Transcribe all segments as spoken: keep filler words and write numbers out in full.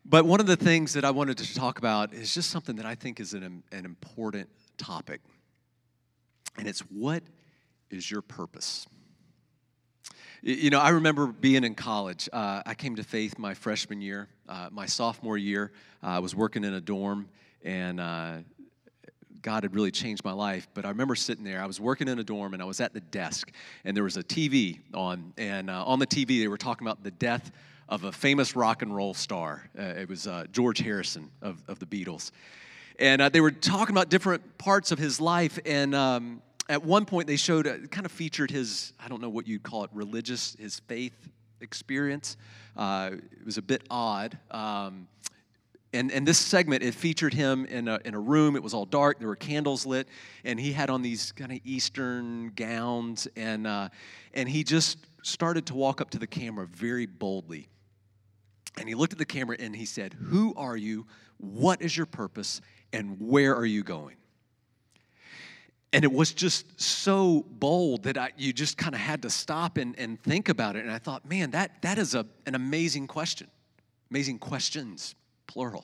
But one of the things that I wanted to talk about is just something that I think is an, an important topic. And it's, what is your purpose? You know, I remember being in college. Uh, I came to faith my freshman year. Uh, my sophomore year, uh, I was working in a dorm, and uh, God had really changed my life. But I remember sitting there. I was working in a dorm, and I was at the desk, and there was a T V on. And uh, on the T V, they were talking about the death of a famous rock and roll star. Uh, it was uh, George Harrison of, of the Beatles. And uh, they were talking about different parts of his life, and um, at one point they showed, uh, kind of featured his, I don't know what you'd call it, religious, his faith experience. Uh, it was a bit odd. Um, and, and this segment, it featured him in a, in a room. It was all dark. There were candles lit, and he had on these kind of Eastern gowns, and uh, and he just started to walk up to the camera very boldly. And he looked at the camera and he said, "Who are you? What is your purpose? And where are you going?" And it was just so bold that I, you just kind of had to stop and, and think about it. And I thought, man, that that is a, an amazing question. Amazing questions, plural.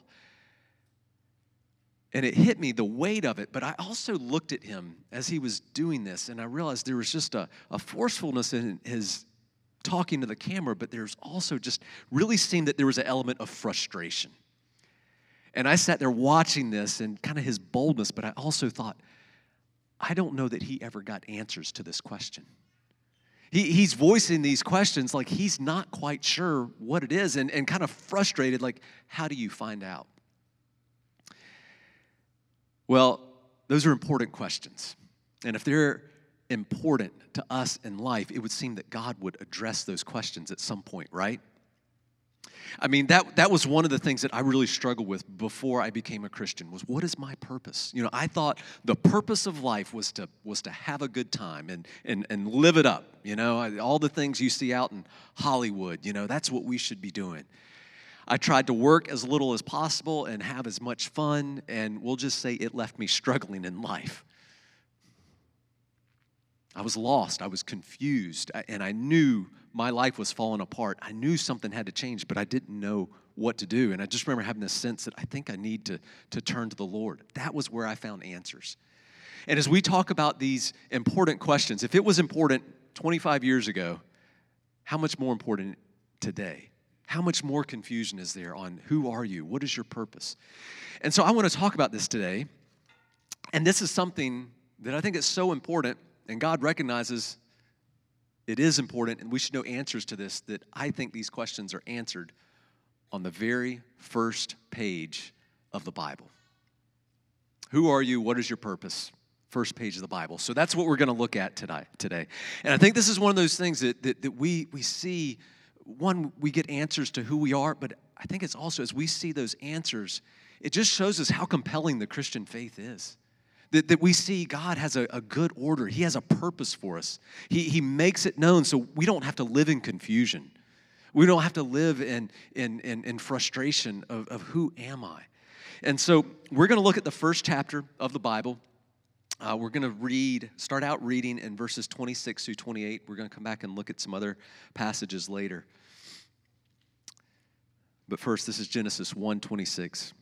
And it hit me, the weight of it. But I also looked at him as he was doing this, and I realized there was just a, a forcefulness in his talking to the camera, but there's also just really seemed that there was an element of frustration. And I sat there watching this and kind of his boldness, but I also thought, I don't know that he ever got answers to this question. He, he's voicing these questions like he's not quite sure what it is, and, and kind of frustrated, like, how do you find out? Well, those are important questions. And if they're important to us in life, it would seem that God would address those questions at some point, right? I mean, that that was one of the things that I really struggled with before I became a Christian, was, what is my purpose? You know, I thought the purpose of life was to was to have a good time and and and live it up. You know, all the things you see out in Hollywood, you know, that's what we should be doing. I tried to work as little as possible and have as much fun, and we'll just say it left me struggling in life. I was lost, I was confused, and I knew my life was falling apart. I knew something had to change, but I didn't know what to do. And I just remember having this sense that I think I need to, to turn to the Lord. That was where I found answers. And as we talk about these important questions, if it was important twenty-five years ago, how much more important today? How much more confusion is there on who are you? What is your purpose? And so I want to talk about this today. And this is something that I think is so important, and God recognizes it is important, and we should know answers to this, that I think these questions are answered on the very first page of the Bible. Who are you? What is your purpose? First page of the Bible. So that's what we're going to look at today. today. And I think this is one of those things that, that, that we, we see. One, we get answers to who we are, but I think it's also, as we see those answers, it just shows us how compelling the Christian faith is. That, that we see God has a, a good order. He has a purpose for us. He, he makes it known so we don't have to live in confusion. We don't have to live in, in, in, in frustration of, of who am I. And so we're going to look at the first chapter of the Bible. Uh, we're going to read, start out reading in verses twenty-six through twenty-eight. We're going to come back and look at some other passages later. But first, this is Genesis one twenty-six.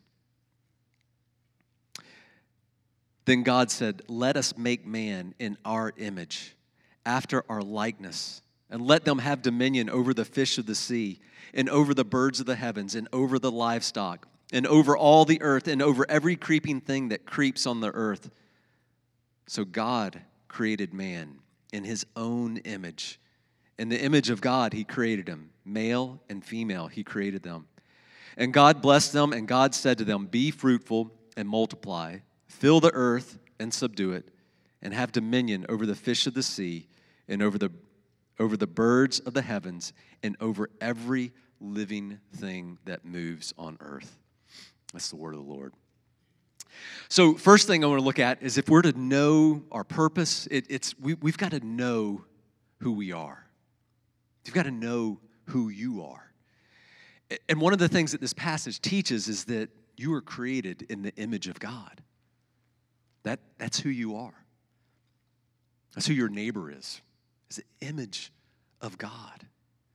Then God said, "Let us make man in our image, after our likeness, and let them have dominion over the fish of the sea, and over the birds of the heavens, and over the livestock, and over all the earth, and over every creeping thing that creeps on the earth." So God created man in his own image. In the image of God, he created him. Male and female, he created them. And God blessed them, and God said to them, "Be fruitful and multiply, fill the earth and subdue it, and have dominion over the fish of the sea, and over the, over the birds of the heavens, and over every living thing that moves on earth." That's the word of the Lord. So first thing I want to look at is, if we're to know our purpose, it, it's we, we've got to know who we are. You've got to know who you are. And one of the things that this passage teaches is that you were created in the image of God. That, that's who you are. That's who your neighbor is, is the image of God.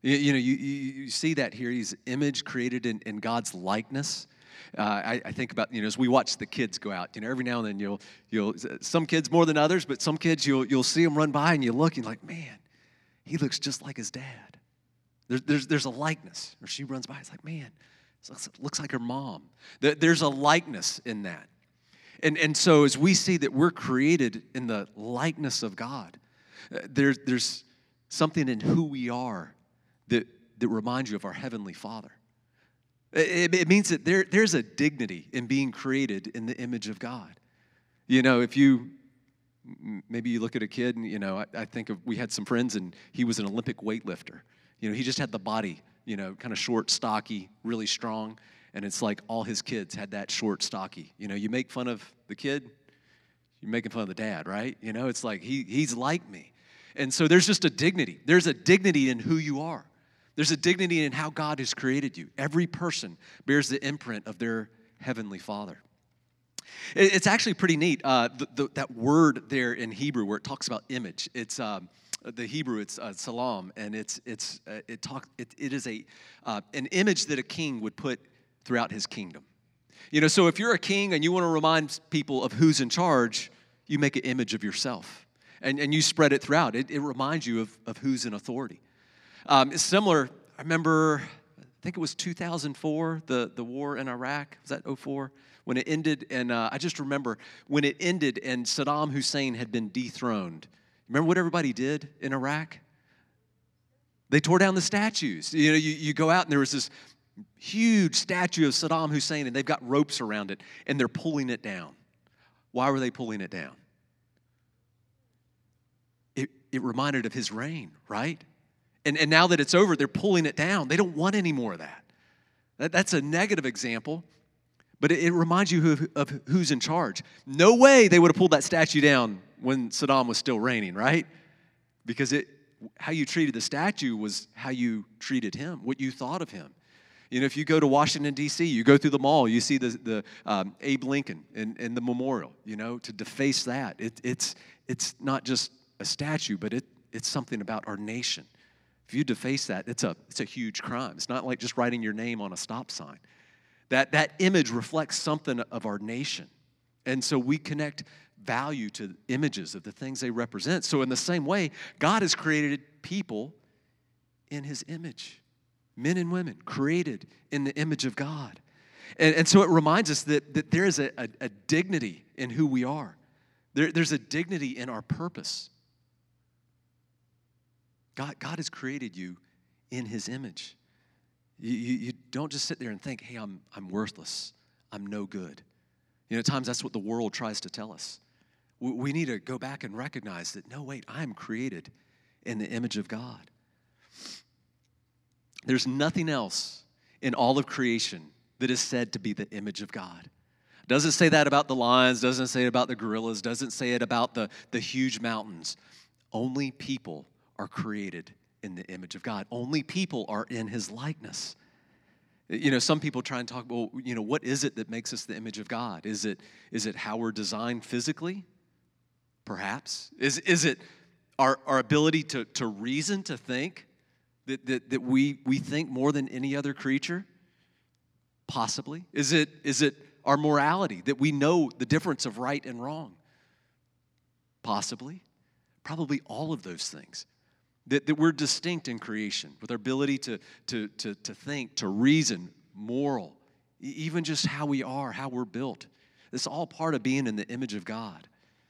You, you know, you, you, you see that here. He's image created in, in God's likeness. Uh, I, I think about, you know, as we watch the kids go out, you know, every now and then you'll, you'll, some kids more than others, but some kids you'll, you'll see them run by and you look and you're like, man, he looks just like his dad. There's, there's, there's a likeness. Or she runs by, it's like, man, it looks, looks like her mom. There, there's a likeness in that. And, and so as we see that we're created in the likeness of God, uh, there, there's something in who we are that, that reminds you of our Heavenly Father. It, it means that there, there's a dignity in being created in the image of God. You know, if you, maybe you look at a kid and, you know, I, I think of, we had some friends and he was an Olympic weightlifter. You know, he just had the body, you know, kind of short, stocky, really strong. And it's like all his kids had that short, stocky. You know, you make fun of the kid, you're making fun of the dad, right? You know, it's like he he's like me. And so there's just a dignity. There's a dignity in who you are. There's a dignity in how God has created you. Every person bears the imprint of their Heavenly Father. It's actually pretty neat. Uh, the, the, that word there in Hebrew where it talks about image, it's um, the Hebrew, it's uh, salam, and it's it's uh, it talk it, it is a uh, an image that a king would put throughout his kingdom. You know, so if you're a king and you want to remind people of who's in charge, you make an image of yourself, and and you spread it throughout. It, it reminds you of of who's in authority. Um, it's similar. I remember, I think it was two thousand four, the, the war in Iraq. Was that oh four? When it ended, and uh, I just remember when it ended and Saddam Hussein had been dethroned. Remember what everybody did in Iraq? They tore down the statues. You know, you, you go out and there was this huge statue of Saddam Hussein, and they've got ropes around it, and they're pulling it down. Why were they pulling it down? It, it reminded of his reign, right? And, and now that it's over, they're pulling it down. They don't want any more of that. that that's a negative example, but it, it reminds you of, of who's in charge. No way they would have pulled that statue down when Saddam was still reigning, right? Because it, how you treated the statue was how you treated him, what you thought of him. You know, if you go to Washington, D C, you go through the mall, you see the, the um, Abe Lincoln and, and the memorial, you know, to deface that. It, it's, it's not just a statue, but it, it's something about our nation. If you deface that, it's a, it's a huge crime. It's not like just writing your name on a stop sign. That, that image reflects something of our nation. And so we connect value to images of the things they represent. So in the same way, God has created people in his image. Men and women created in the image of God. And, and so it reminds us that, that there is a, a, a dignity in who we are. There, there's a dignity in our purpose. God, God has created you in his image. You, you, you don't just sit there and think, hey, I'm, I'm worthless. I'm no good. You know, at times that's what the world tries to tell us. We, we need to go back and recognize that, no, wait, I am created in the image of God. There's nothing else in all of creation that is said to be the image of God. Doesn't say that about the lions, doesn't say it about the gorillas, doesn't say it about the, the huge mountains. Only people are created in the image of God. Only people are in his likeness. You know, some people try and talk, well, you know, what is it that makes us the image of God? Is it is it how we're designed physically? Perhaps. Is is it our, our ability to, to reason, to think, that, that, that we, we think more than any other creature? Possibly. Is it is it our morality, that we know the difference of right and wrong? Possibly. Probably all of those things. That, that we're distinct in creation with our ability to, to, to, to think, to reason, moral, even just how we are, how we're built. It's all part of being in the image of God.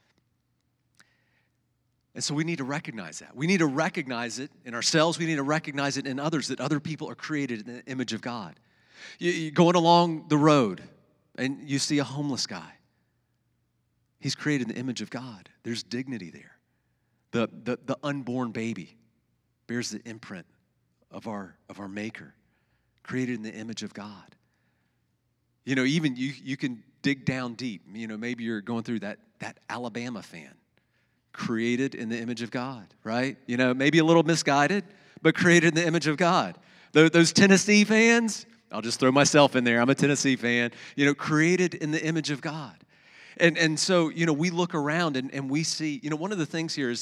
And so we need to recognize that. We need to recognize it in ourselves. We need to recognize it in others, that other people are created in the image of God. You, you're going along the road and you see a homeless guy. He's created in the image of God. There's dignity there. The, the, the unborn baby bears the imprint of our, of our Maker, created in the image of God. You know, even you, you can dig down deep. You know, maybe you're going through that, that Alabama fan, created in the image of God, right? You know, maybe a little misguided, but created in the image of God. Those, those Tennessee fans, I'll just throw myself in there. I'm a Tennessee fan. You know, created in the image of God. And, and so, you know, we look around and, and we see, you know, one of the things here is that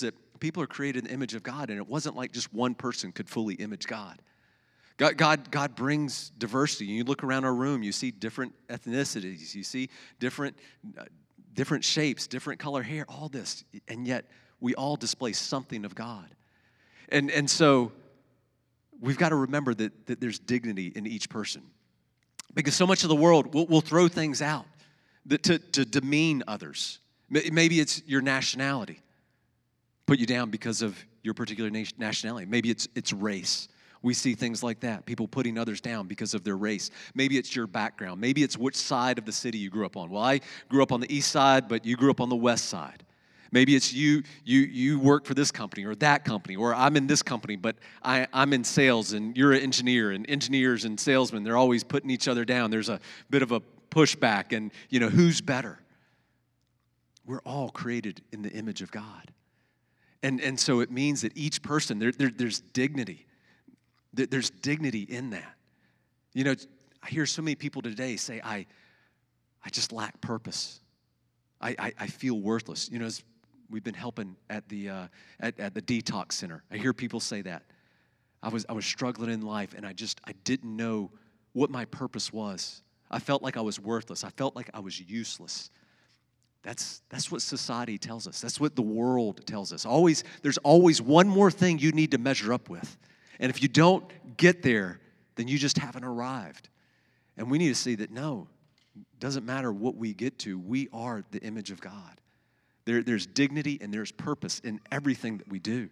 people are created in the image of God, and it wasn't like just one person could fully image God. God, God, God brings diversity. You look around our room, you see different ethnicities, you see different, uh, different shapes, different color hair, all this, and yet we all display something of God. And, and so we've got to remember that, that there's dignity in each person. Because so much of the world will, will throw things out that to, to demean others. Maybe it's your nationality, put you down because of your particular nationality. Maybe it's it's race. We see things like that, people putting others down because of their race. Maybe it's your background. Maybe it's which side of the city you grew up on. Well, I grew up on the east side, but you grew up on the west side. Maybe it's you you you work for this company or that company, or I'm in this company, but I, I'm in sales and you're an engineer, and engineers and salesmen, they're always putting each other down. There's a bit of a pushback, and, you know, who's better? We're all created in the image of God. And, and so it means that each person, there, there, there's dignity. There's dignity in that. You know, I hear so many people today say, I, I just lack purpose. I, I, I feel worthless. You know, as we've been helping at the uh, at, at the detox center, I hear people say that. I was I was struggling in life, and I just I didn't know what my purpose was. I felt like I was worthless. I felt like I was useless. That's that's what society tells us. That's what the world tells us. Always, there's always one more thing you need to measure up with. And if you don't get there, then you just haven't arrived. And we need to see that, no, it doesn't matter what we get to. We are the image of God. There, there's dignity and there's purpose in everything that we do.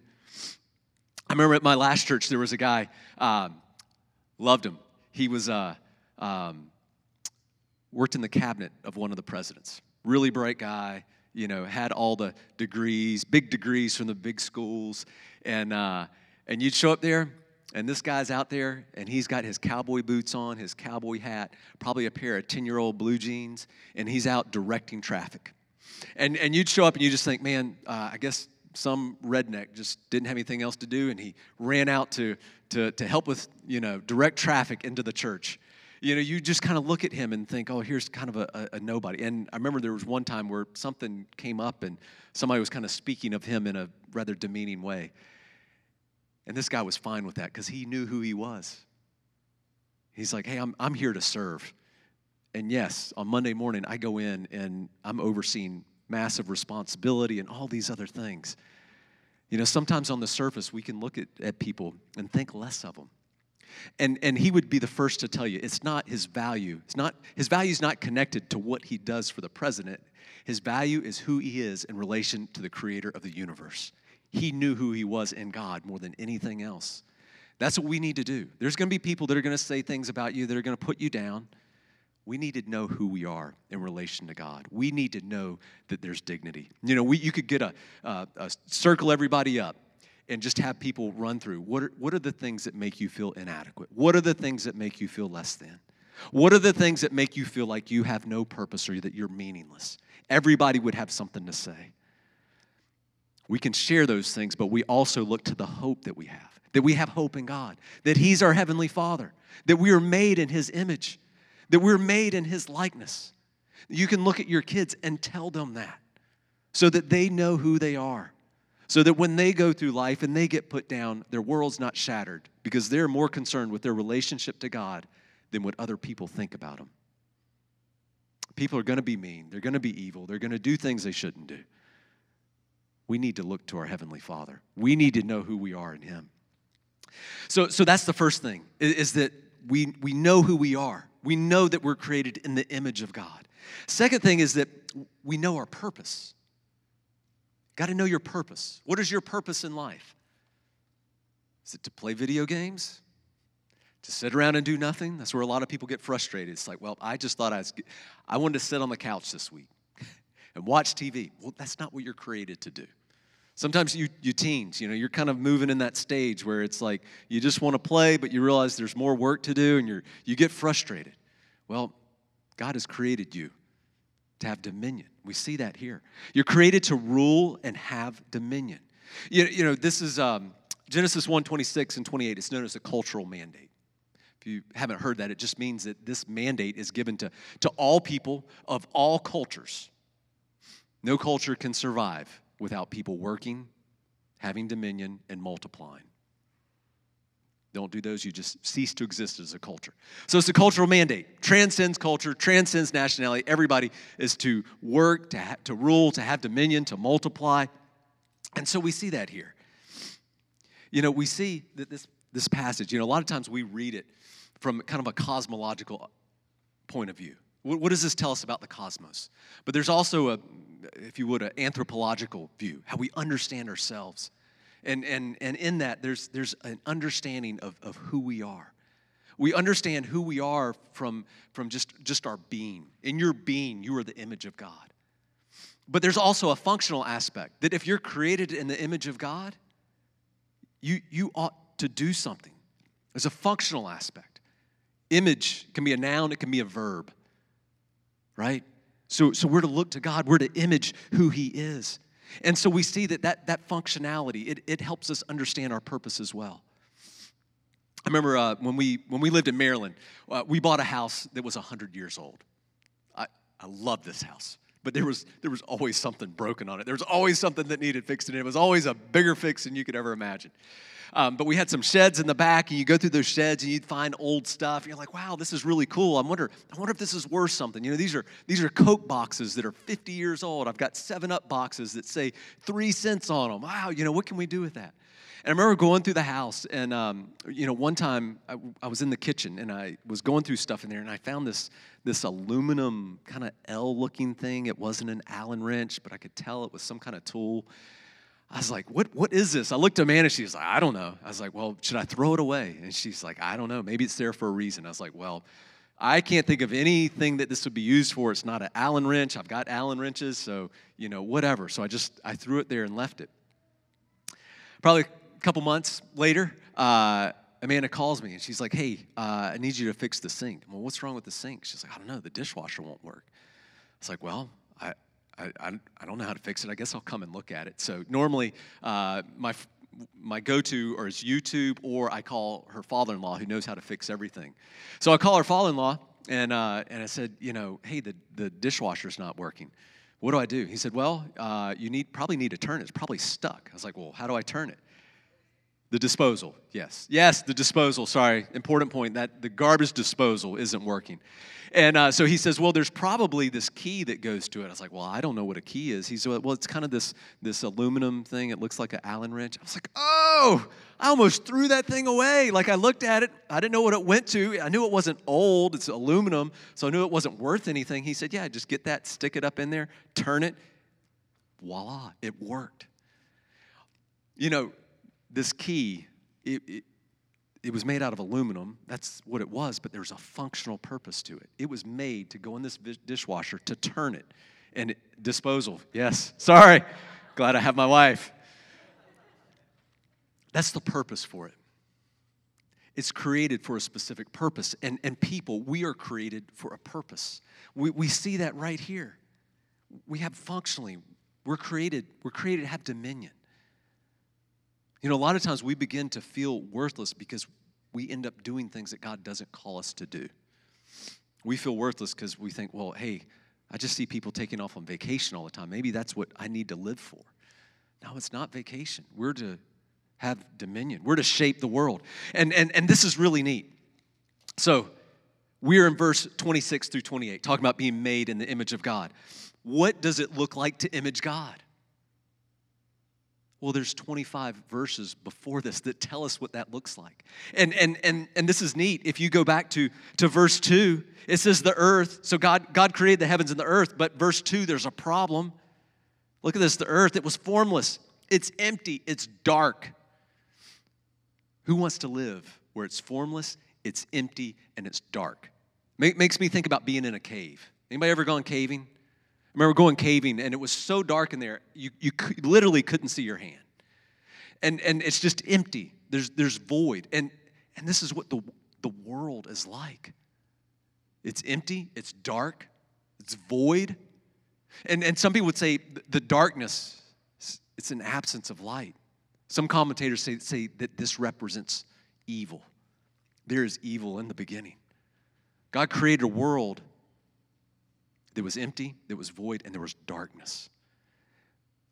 I remember at my last church, there was a guy, um, loved him. He was uh, um, worked in the cabinet of one of the presidents. Really bright guy, you know, had all the degrees, big degrees from the big schools. And uh, and you'd show up there, and this guy's out there, and he's got his cowboy boots on, his cowboy hat, probably a pair of ten-year-old blue jeans, and he's out directing traffic. And and you'd show up, and you just think, man, uh, I guess some redneck just didn't have anything else to do, and he ran out to to to help with, you know, direct traffic into the church. You know, you just kind of look at him and think, oh, here's kind of a, a, a nobody. And I remember there was one time where something came up, and somebody was kind of speaking of him in a rather demeaning way. And this guy was fine with that because he knew who he was. He's like, hey, I'm I'm here to serve. And yes, on Monday morning, I go in and I'm overseeing massive responsibility and all these other things. You know, sometimes on the surface, we can look at, at people and think less of them. And and he would be the first to tell you, it's not his value. It's not his value is not connected to what he does for the president. His value is who he is in relation to the creator of the universe. He knew who he was in God more than anything else. That's what we need to do. There's going to be people that are going to say things about you that are going to put you down. We need to know who we are in relation to God. We need to know that there's dignity. You know, we you could get a, a, a circle everybody up and just have people run through. What are, what are the things that make you feel inadequate? What are the things that make you feel less than? What are the things that make you feel like you have no purpose or that you're meaningless? Everybody would have something to say. We can share those things, but we also look to the hope that we have, that we have hope in God, that He's our Heavenly Father, that we are made in His image, that we're made in His likeness. You can look at your kids and tell them that so that they know who they are, so that when they go through life and they get put down, their world's not shattered because they're more concerned with their relationship to God than what other people think about them. People are going to be mean. They're going to be evil. They're going to do things they shouldn't do. We need to look to our Heavenly Father. We need to know who we are in Him. So, so that's the first thing, is, is that we, we know who we are. We know that we're created in the image of God. Second thing is that we know our purpose. Got to know your purpose. What is your purpose in life? Is it to play video games? To sit around and do nothing? That's where a lot of people get frustrated. It's like, well, I just thought I was, I wanted to sit on the couch this week and watch T V. Well, that's not what you're created to do. Sometimes you, you teens, you know, you're kind of moving in that stage where it's like you just want to play, but you realize there's more work to do, and you're you get frustrated. Well, God has created you to have dominion. We see that here. You're created to rule and have dominion. You, you know, this is um, Genesis one twenty-six and twenty-eight. It's known as a cultural mandate. If you haven't heard that, it just means that this mandate is given to, to all people of all cultures. No culture can survive without people working, having dominion, and multiplying. Don't do those, you just cease to exist as a culture. So it's a cultural mandate. Transcends culture, transcends nationality. Everybody is to work, to, ha- to rule, to have dominion, to multiply. And so we see that here. You know, we see that this, this passage, you know, a lot of times we read it from kind of a cosmological point of view. What, what does this tell us about the cosmos? But there's also, a, if you would, an anthropological view, how we understand ourselves. And, and, and in that, there's, there's an understanding of, of who we are. We understand who we are from, from just, just our being. In your being, you are the image of God. But there's also a functional aspect, that if you're created in the image of God, you, you ought to do something. There's a functional aspect. Image can be a noun, it can be a verb, right? So, so we're to look to God, we're to image who He is. And so we see that that, that functionality, it, it helps us understand our purpose as well. I remember uh, when we when we lived in Maryland, uh, we bought a house that was one hundred years old. I, I love this house, but there was there was always something broken on it. There was always something that needed fixing. It was always a bigger fix than you could ever imagine. Um, but we had some sheds in the back, and you go through those sheds, and you'd find old stuff. And you're like, "Wow, this is really cool." I wonder, I wonder if this is worth something. You know, these are these are Coke boxes that are fifty years old. I've got seven up boxes that say three cents on them. Wow, you know, what can we do with that? And I remember going through the house, and um, you know, one time I, I was in the kitchen, and I was going through stuff in there, and I found this this aluminum kind of L-looking thing. It wasn't an Allen wrench, but I could tell it was some kind of tool. I was like, what, what is this? I looked at Amanda, she was like, I don't know. I was like, well, should I throw it away? And she's like, I don't know. Maybe it's there for a reason. I was like, well, I can't think of anything that this would be used for. It's not an Allen wrench. I've got Allen wrenches, so, you know, whatever. So I just, I threw it there and left it. Probably a couple months later, uh, Amanda calls me, and she's like, hey, uh, I need you to fix the sink. Well, what's wrong with the sink? She's like, I don't know. The dishwasher won't work. It's like, well, I... I, I, I don't know how to fix it. I guess I'll come and look at it. So normally, uh, my my go-to or is YouTube, or I call her father-in-law, who knows how to fix everything. So I call her father-in-law, and uh, and I said, you know, hey, the, the dishwasher's not working. What do I do? He said, well, uh, you need probably need to turn it. It's probably stuck. I was like, well, how do I turn it? The disposal, yes. Yes, the disposal, sorry, important point, that the garbage disposal isn't working. And uh, so he says, well, there's probably this key that goes to it. I was like, well, I don't know what a key is. He said, well, it's kind of this, this aluminum thing. It looks like an Allen wrench. I was like, oh, I almost threw that thing away. Like, I looked at it. I didn't know what it went to. I knew it wasn't old. It's aluminum, so I knew it wasn't worth anything. He said, yeah, just get that, stick it up in there, turn it. Voila, it worked. You know, this key, it, it, it was made out of aluminum. That's what it was, but there's a functional purpose to it. It was made to go in this dishwasher to turn it. And it, disposal, yes, sorry. Glad I have my wife. That's the purpose for it. It's created for a specific purpose. And, and people, we are created for a purpose. We, we see that right here. We have functionally, we're created, we're created to have dominion. You know, a lot of times we begin to feel worthless because we end up doing things that God doesn't call us to do. We feel worthless because we think, well, hey, I just see people taking off on vacation all the time. Maybe that's what I need to live for. No, it's not vacation. We're to have dominion. We're to shape the world. And, and, and this is really neat. So we're in verse twenty-six through twenty-eight, talking about being made in the image of God. What does it look like to image God? Well, there's twenty-five verses before this that tell us what that looks like. And and and and this is neat. If you go back to, to verse two, it says the earth. So God, God created the heavens and the earth, but verse two, there's a problem. Look at this, the earth, it was formless. It's empty, it's dark. Who wants to live where it's formless, it's empty, and it's dark? Make, makes me think about being in a cave. Anybody ever gone caving? I remember going caving, and it was so dark in there, you, you could, literally couldn't see your hand. And, and it's just empty. There's, there's void. And, and this is what the, the world is like. It's empty. It's dark. It's void. And, and some people would say the darkness, it's an absence of light. Some commentators say, say that this represents evil. There is evil in the beginning. God created a world that was empty, that was void, and there was darkness.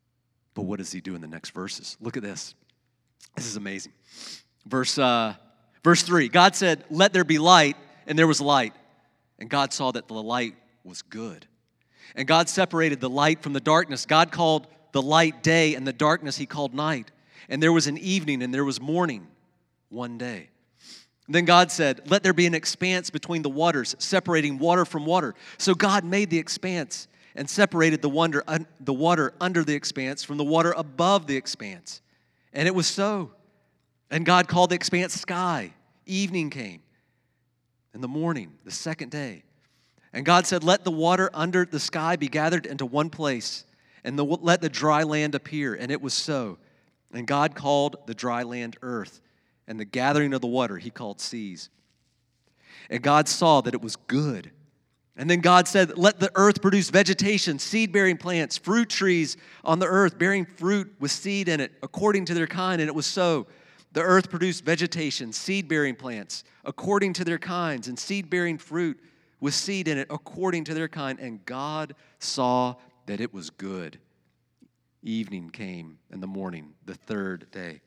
But what does he do in the next verses? Look at this. This is amazing. Verse, uh, verse three, God said, let there be light, and there was light. And God saw that the light was good. And God separated the light from the darkness. God called the light day, and the darkness he called night. And there was an evening, and there was morning one day. And then God said, let there be an expanse between the waters, separating water from water. So God made the expanse and separated the, wonder, un, the water under the expanse from the water above the expanse. And it was so. And God called the expanse sky. Evening came. And the morning, the second day. And God said, let the water under the sky be gathered into one place, and the, let the dry land appear. And it was so. And God called the dry land earth, and the gathering of the water he called seas. And God saw that it was good. And then God said, let the earth produce vegetation, seed-bearing plants, fruit trees on the earth, bearing fruit with seed in it, according to their kind. And it was so. The earth produced vegetation, seed-bearing plants, according to their kinds, and seed-bearing fruit with seed in it, according to their kind. And God saw that it was good. Evening came, and the morning, the third day.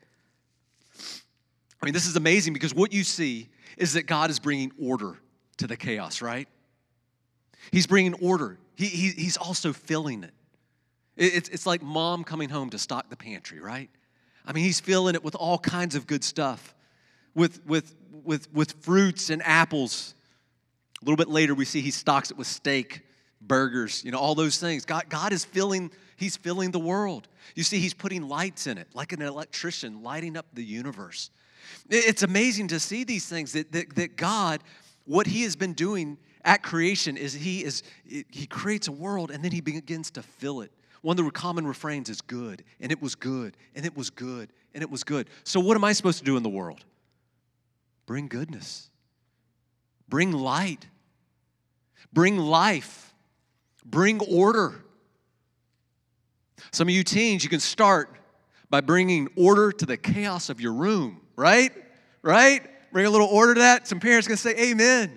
I mean, this is amazing because what you see is that God is bringing order to the chaos, right? He's bringing order. He, he, he's also filling it. it it's, it's like mom coming home to stock the pantry, right? I mean, he's filling it with all kinds of good stuff, with, with, with, with fruits and apples. A little bit later, we see he stocks it with steak, burgers, you know, all those things. God, God is filling, he's filling the world. You see, he's putting lights in it, like an electrician lighting up the universe. It's amazing to see these things, that, that, that God, what he has been doing at creation is he is he creates a world and then he begins to fill it. One of the common refrains is good, and it was good, and it was good, and it was good. So what am I supposed to do in the world? Bring goodness. Bring light. Bring life. Bring order. Some of you teens, you can start by bringing order to the chaos of your room, right? Right? Bring a little order to that. Some parents are going to say amen.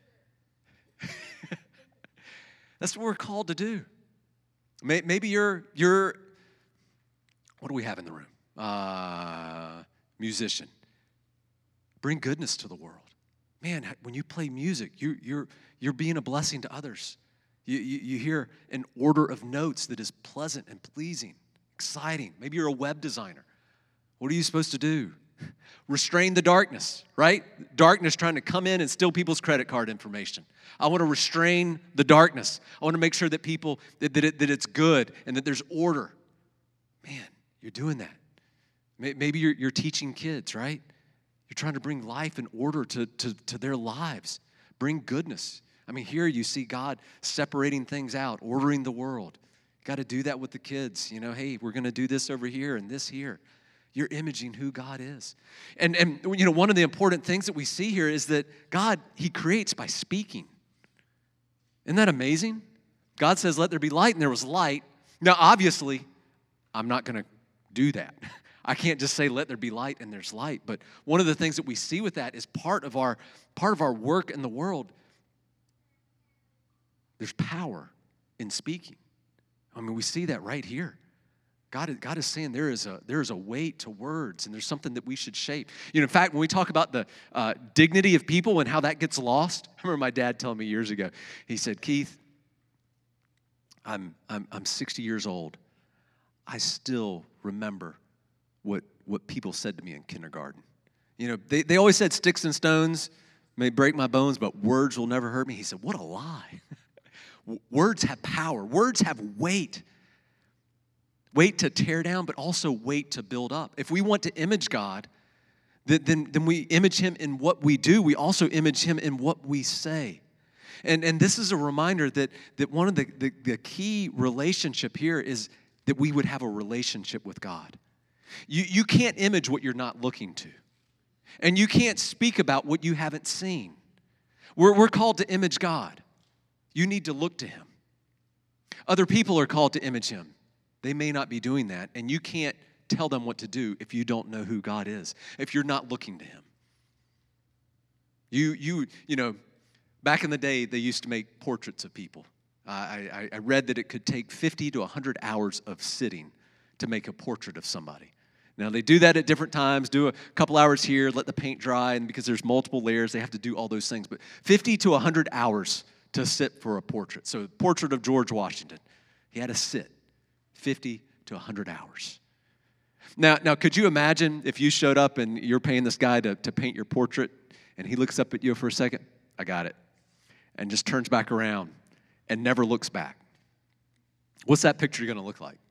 That's what we're called to do. Maybe you're, you're what do we have in the room? Uh, musician. Bring goodness to the world. Man, when you play music, you, you're, you're being a blessing to others. You, you, you hear an order of notes that is pleasant and pleasing, exciting. Maybe you're a web designer. What are you supposed to do? Restrain the darkness, right? Darkness trying to come in and steal people's credit card information. I want to restrain the darkness. I want to make sure that people, that, that, it, that it's good and that there's order. Man, you're doing that. Maybe you're, you're teaching kids, right? You're trying to bring life and order to, to, to their lives. Bring goodness. I mean, here you see God separating things out, ordering the world. You got to do that with the kids. You know, hey, we're going to do this over here and this here. You're imaging who God is. And, and, you know, one of the important things that we see here is that God, he creates by speaking. Isn't that amazing? God says, let there be light, and there was light. Now, obviously, I'm not going to do that. I can't just say, let there be light, and there's light. But one of the things that we see with that is part of our, part of our work in the world. There's power in speaking. I mean, we see that right here. God, God is saying there is a there is a weight to words, and there's something that we should shape. You know, in fact, when we talk about the uh, dignity of people and how that gets lost, I remember my dad telling me years ago. He said, "Keith, I'm I'm I'm sixty years old. I still remember what what people said to me in kindergarten. You know, they they always said sticks and stones may break my bones, but words will never hurt me." He said, "What a lie! Words have power. Words have weight." Weight to tear down, but also weight to build up. If we want to image God, then, then we image him in what we do. We also image him in what we say. And, and this is a reminder that, that one of the, the, the key relationship here is that we would have a relationship with God. You, you can't image what you're not looking to. And you can't speak about what you haven't seen. We're, we're called to image God. You need to look to him. Other people are called to image him. They may not be doing that, and you can't tell them what to do if you don't know who God is, if you're not looking to him. You, you, you know, back in the day, they used to make portraits of people. Uh, I, I read that it could take fifty to one hundred hours of sitting to make a portrait of somebody. Now, they do that at different times, do a couple hours here, let the paint dry, and because there's multiple layers, they have to do all those things. But fifty to one hundred hours to sit for a portrait. So, portrait of George Washington, he had to sit fifty to one hundred hours. Now, now, could you imagine if you showed up and you're paying this guy to, to paint your portrait, and he looks up at you for a second, I got it, and just turns back around and never looks back? What's that picture going to look like?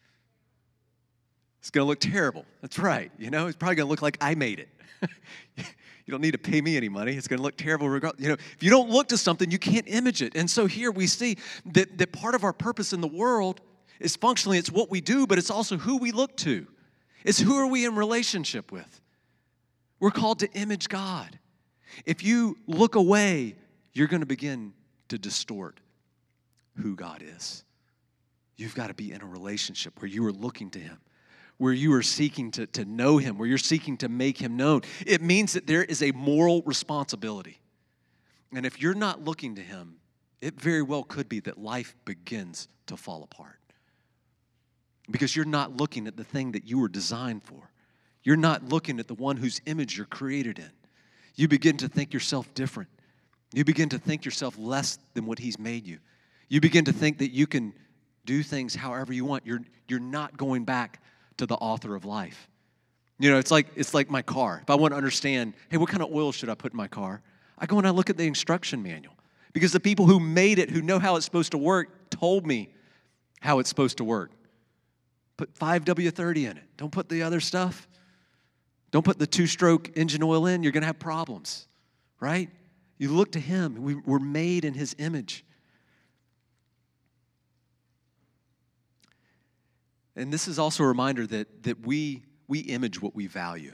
It's going to look terrible. That's right. You know, it's probably going to look like I made it. You don't need to pay me any money. It's going to look terrible regardless. You know, if you don't look to something, you can't image it. And so here we see that, that part of our purpose in the world is functionally, it's what we do, but it's also who we look to. It's who are we in relationship with. We're called to image God. If you look away, you're going to begin to distort who God is. You've got to be in a relationship where you are looking to him, where you are seeking to, to know him, where you're seeking to make him known. It means that there is a moral responsibility. And if you're not looking to him, it very well could be that life begins to fall apart. Because you're not looking at the thing that you were designed for. You're not looking at the one whose image you're created in. You begin to think yourself different. You begin to think yourself less than what he's made you. You begin to think that you can do things however you want. You're, you're not going back to the author of life. You know, it's like it's like my car. If I want to understand, hey, what kind of oil should I put in my car? I go and I look at the instruction manual. Because the people who made it, who know how it's supposed to work, told me how it's supposed to work. Put five W thirty in it. Don't put the other stuff. Don't put the two-stroke engine oil in. You're going to have problems, right? You look to him. We, we're made in his image. And this is also a reminder that, that we, we image what we value.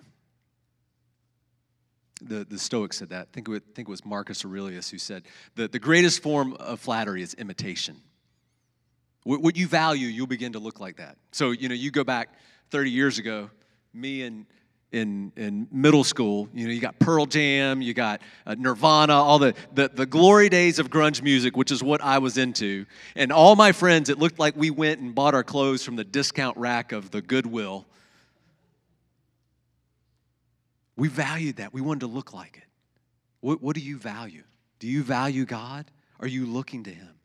The, the Stoics said that. I think it, I think it was Marcus Aurelius who said, the, the greatest form of flattery is imitation. What, what you value, you'll begin to look like that. So, you know, you go back thirty years ago, me and in in middle school, you know, you got Pearl Jam, you got uh, Nirvana, all the, the the glory days of grunge music, which is what I was into. And all my friends, it looked like we went and bought our clothes from the discount rack of the Goodwill. We valued that. We wanted to look like it. What, what do you value? Do you value God? Are you looking to him?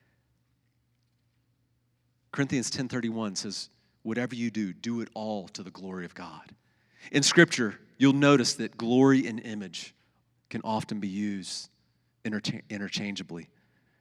Corinthians ten thirty-one says, whatever you do, do it all to the glory of God. In Scripture, you'll notice that glory and image can often be used intercha- interchangeably.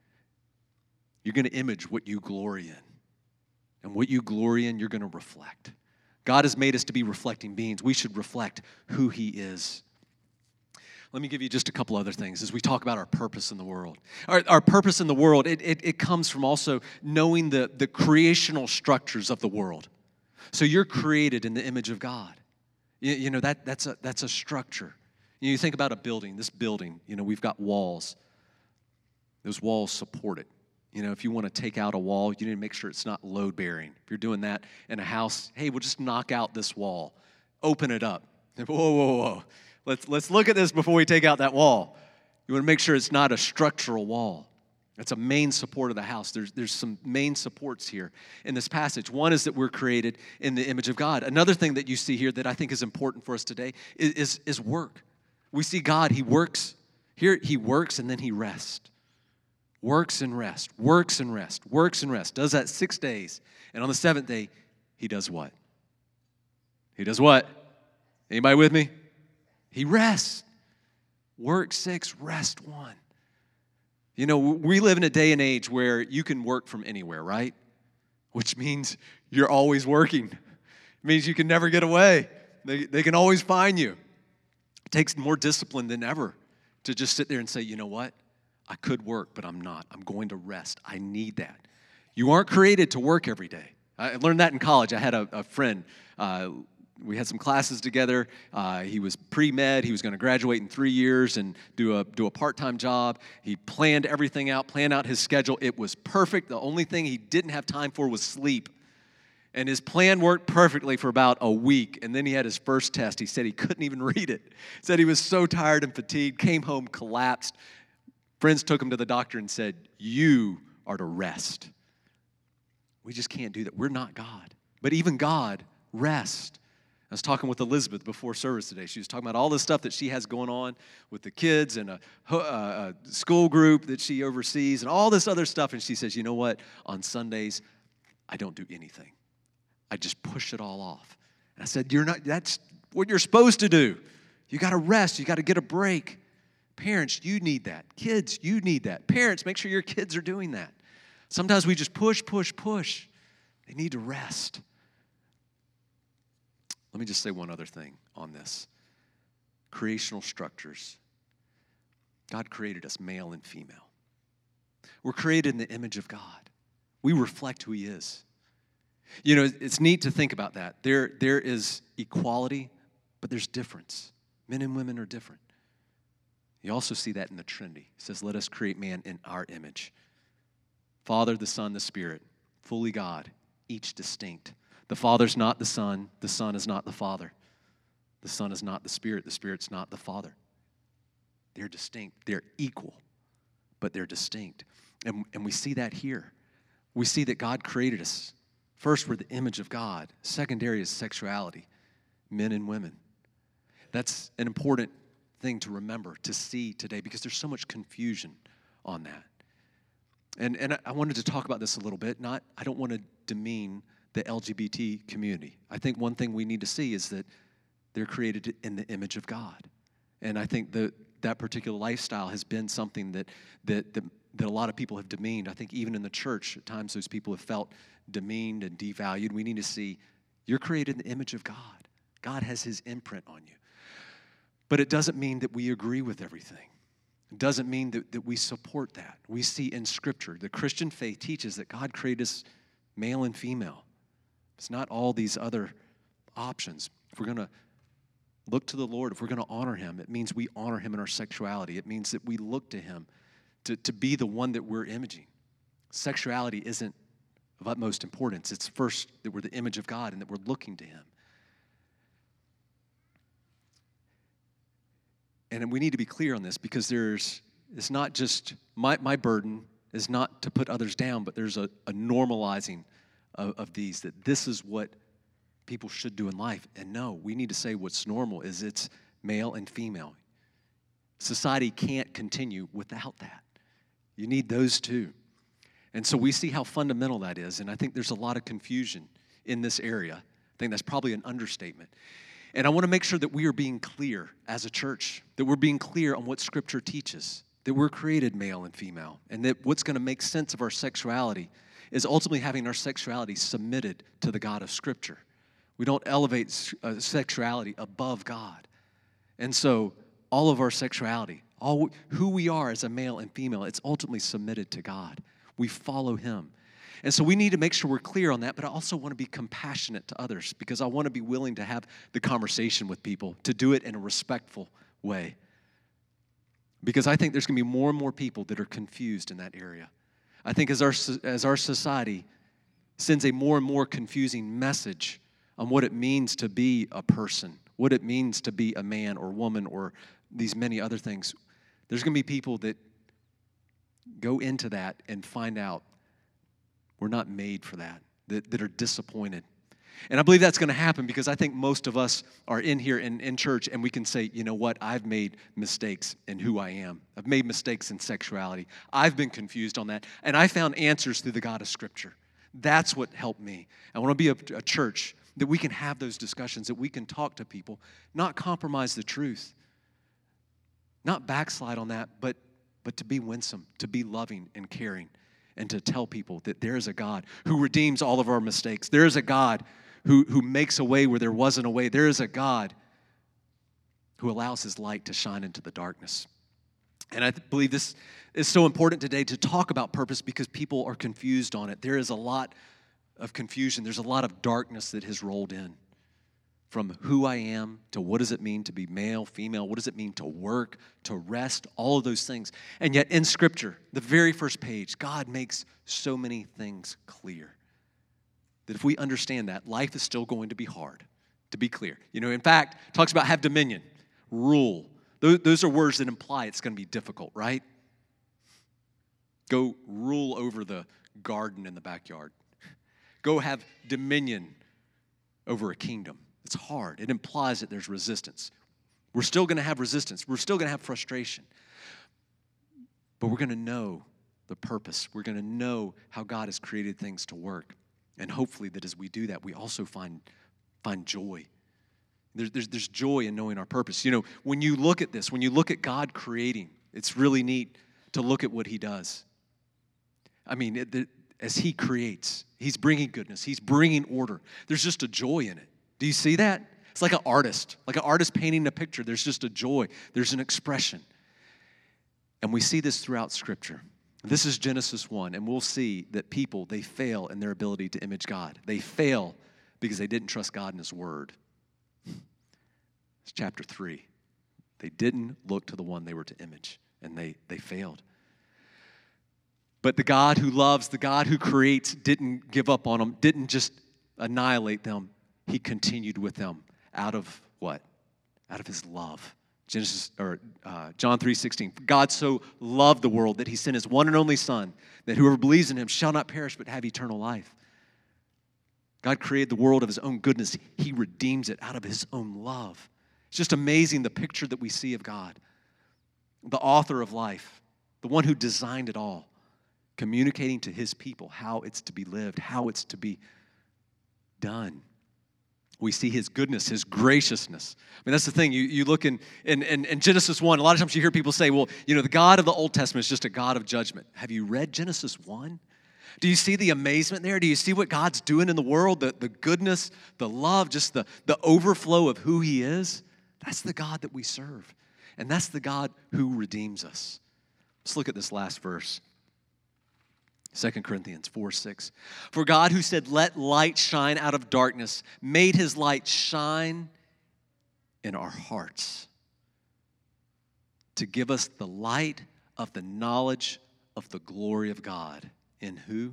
You're going to image what you glory in. And what you glory in, you're going to reflect. God has made us to be reflecting beings. We should reflect who he is. Let me give you just a couple other things as we talk about our purpose in the world. Our, our purpose in the world, it, it, it comes from also knowing the, the creational structures of the world. So you're created in the image of God. You, you know, that that's a that's a structure. You know, you think about a building, this building, you know, we've got walls. Those walls support it. You know, if you want to take out a wall, you need to make sure it's not load-bearing. If you're doing that in a house, hey, we'll just knock out this wall. Open it up. Whoa, whoa, whoa. Let's, let's look at this before we take out that wall. You want to make sure it's not a structural wall. It's a main support of the house. There's, there's some main supports here in this passage. One is that we're created in the image of God. Another thing that you see here that I think is important for us today is, is, is work. We see God, he works. Here he works and then he rests. Works and rest, works and rest, works and rest. Does that six days. And on the seventh day, he does what? He does what? Anybody with me? He rests. Work six, rest one. You know, we live in a day and age where you can work from anywhere, right? Which means you're always working. It means you can never get away. They, they can always find you. It takes more discipline than ever to just sit there and say, you know what? I could work, but I'm not. I'm going to rest. I need that. You aren't created to work every day. I learned that in college. I had a, a friend. Uh, we had some classes together. Uh, he was pre-med. He was going to graduate in three years and do a do a part-time job. He planned everything out, planned out his schedule. It was perfect. The only thing he didn't have time for was sleep. And his plan worked perfectly for about a week. And then he had his first test. He said he couldn't even read it. He said he was so tired and fatigued, came home, collapsed. Friends took him to the doctor and said, you are to rest. We just can't do that. We're not God. But even God rests. I was talking with Elizabeth before service today. She was talking about all the stuff that she has going on with the kids and a, a, school group that she oversees and all this other stuff. And she says, you know what? On Sundays, I don't do anything. I just push it all off. And I said, you're not, that's what you're supposed to do. You got to rest. You got to get a break. Parents, you need that. Kids, you need that. Parents, make sure your kids are doing that. Sometimes we just push, push, push. They need to rest. Let me just say one other thing on this. Creational structures. God created us male and female. We're created in the image of God. We reflect who He is. You know, it's neat to think about that. There, there is equality, but there's difference. Men and women are different. You also see that in the Trinity. It says, let us create man in our image. Father, the Son, the Spirit, fully God, each distinct. The Father's not the Son. The Son is not the Father. The Son is not the Spirit. The Spirit's not the Father. They're distinct. They're equal, but they're distinct. And, and we see that here. We see that God created us. First, we're the image of God. Secondary is sexuality, men and women. That's an important thing to remember, to see today, because there's so much confusion on that. And, and I wanted to talk about this a little bit. Not, I don't want to demean the L G B T community. I think one thing we need to see is that they're created in the image of God. And I think that that particular lifestyle has been something that, that, that, that a lot of people have demeaned. I think even in the church, at times those people have felt demeaned and devalued. We need to see you're created in the image of God. God has His imprint on you. But it doesn't mean that we agree with everything. It doesn't mean that, that we support that. We see in Scripture, the Christian faith teaches that God created us male and female. It's not all these other options. If we're going to look to the Lord, if we're going to honor Him, it means we honor Him in our sexuality. It means that we look to Him to, to be the one that we're imaging. Sexuality isn't of utmost importance. It's first that we're the image of God and that we're looking to Him. And we need to be clear on this because there's, it's not just, my, my burden is not to put others down, but there's a, a normalizing of, of these, that this is what people should do in life. And no, we need to say what's normal is it's male and female. Society can't continue without that. You need those two. And so we see how fundamental that is, and I think there's a lot of confusion in this area. I think that's probably an understatement. And I want to make sure that we are being clear as a church, that we're being clear on what Scripture teaches, that we're created male and female, and that what's going to make sense of our sexuality is ultimately having our sexuality submitted to the God of Scripture. We don't elevate uh, sexuality above God. And so all of our sexuality, all who we are as a male and female, it's ultimately submitted to God. We follow Him. And so we need to make sure we're clear on that, but I also want to be compassionate to others because I want to be willing to have the conversation with people, to do it in a respectful way. Because I think there's going to be more and more people that are confused in that area. I think as our, as our society sends a more and more confusing message on what it means to be a person, what it means to be a man or woman or these many other things, there's going to be people that go into that and find out we're not made for that, that, that are disappointed. And I believe that's going to happen because I think most of us are in here in, in church and we can say, you know what, I've made mistakes in who I am. I've made mistakes in sexuality. I've been confused on that. And I found answers through the God of Scripture. That's what helped me. I want to be a, a church that we can have those discussions, that we can talk to people, not compromise the truth, not backslide on that, but, but to be winsome, to be loving and caring, and to tell people that there is a God who redeems all of our mistakes. There is a God who, who makes a way where there wasn't a way. There is a God who allows His light to shine into the darkness. And I th- believe this is so important today to talk about purpose because people are confused on it. There is a lot of confusion. There's a lot of darkness that has rolled in. From who I am to what does it mean to be male, female, what does it mean to work, to rest, all of those things. And yet in Scripture, the very first page, God makes so many things clear. That if we understand that, life is still going to be hard, to be clear. You know, in fact, it talks about have dominion, rule. Those, those are words that imply it's going to be difficult, right? Go rule over the garden in the backyard. Go have dominion over a kingdom. It's hard. It implies that there's resistance. We're still going to have resistance. We're still going to have frustration. But we're going to know the purpose. We're going to know how God has created things to work. And hopefully that as we do that, we also find, find joy. There's, there's, there's joy in knowing our purpose. You know, when you look at this, when you look at God creating, it's really neat to look at what he does. I mean, it, it, as he creates, he's bringing goodness. He's bringing order. There's just a joy in it. Do you see that? It's like an artist, like an artist painting a picture. There's just a joy. There's an expression. And we see this throughout Scripture. This is Genesis one, and we'll see that people, they fail in their ability to image God. They fail because they didn't trust God in his word. It's chapter three. They didn't look to the one they were to image, and they, they failed. But the God who loves, the God who creates, didn't give up on them, didn't just annihilate them. He continued with them out of what? Out of his love. Genesis or uh, John three sixteen. God so loved the world that he sent his one and only Son, that whoever believes in him shall not perish but have eternal life. God created the world of his own goodness. He redeems it out of his own love. It's just amazing the picture that we see of God, the author of life, the one who designed it all, communicating to his people how it's to be lived, how it's to be done. We see his goodness, his graciousness. I mean, that's the thing. You, you look in, in, in, in Genesis one, a lot of times you hear people say, well, you know, the God of the Old Testament is just a God of judgment. Have you read Genesis one? Do you see the amazement there? Do you see what God's doing in the world? The, the goodness, the love, just the, the overflow of who he is? That's the God that we serve. And that's the God who redeems us. Let's look at this last verse. Second Corinthians four six. For God who said, let light shine out of darkness, made his light shine in our hearts to give us the light of the knowledge of the glory of God. In who?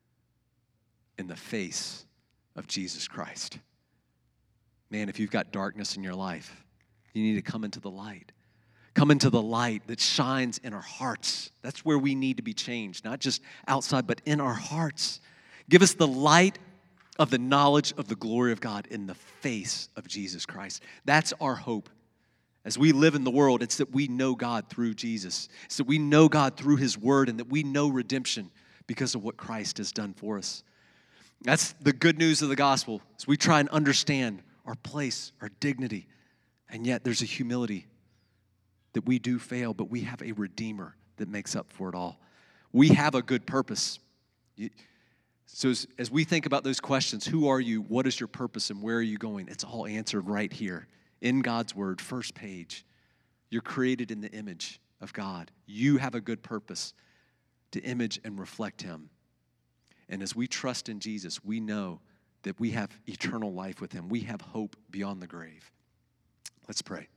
In the face of Jesus Christ. Man, if you've got darkness in your life, you need to come into the light. Come into the light that shines in our hearts. That's where we need to be changed, not just outside, but in our hearts. Give us the light of the knowledge of the glory of God in the face of Jesus Christ. That's our hope. As we live in the world, it's that we know God through Jesus. It's that we know God through his word and that we know redemption because of what Christ has done for us. That's the good news of the gospel, as we try and understand our place, our dignity, and yet there's a humility that we do fail, but we have a Redeemer that makes up for it all. We have a good purpose. So as, as we think about those questions, who are you, what is your purpose, and where are you going? It's all answered right here in God's word, first page. You're created in the image of God. You have a good purpose to image and reflect him. And as we trust in Jesus, we know that we have eternal life with him. We have hope beyond the grave. Let's pray.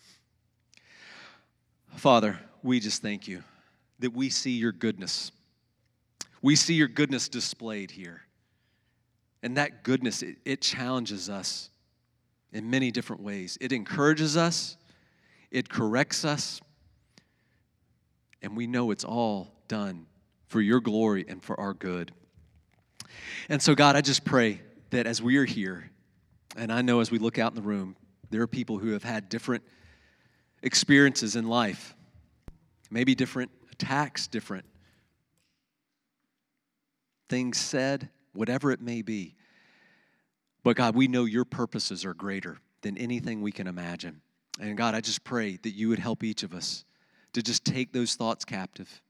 Father, we just thank you that we see your goodness. We see your goodness displayed here. And that goodness, it, it challenges us in many different ways. It encourages us. It corrects us. And we know it's all done for your glory and for our good. And so, God, I just pray that as we are here, and I know as we look out in the room, there are people who have had different experiences in life, maybe different attacks, different things said, whatever it may be. But God, we know your purposes are greater than anything we can imagine. And God, I just pray that you would help each of us to just take those thoughts captive,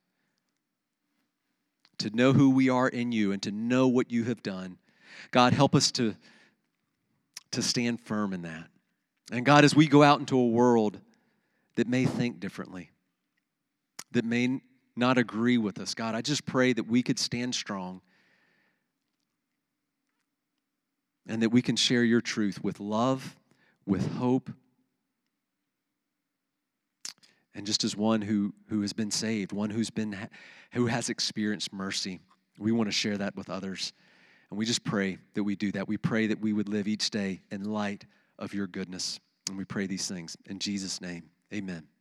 to know who we are in you and to know what you have done. God, help us to, to stand firm in that. And God, as we go out into a world that may think differently, that may not agree with us, God, I just pray that we could stand strong and that we can share your truth with love, with hope, and just as one who, who has been saved, one who's been who has experienced mercy. We want to share that with others. And we just pray that we do that. We pray that we would live each day in light of your goodness. And we pray these things in Jesus' name. Amen.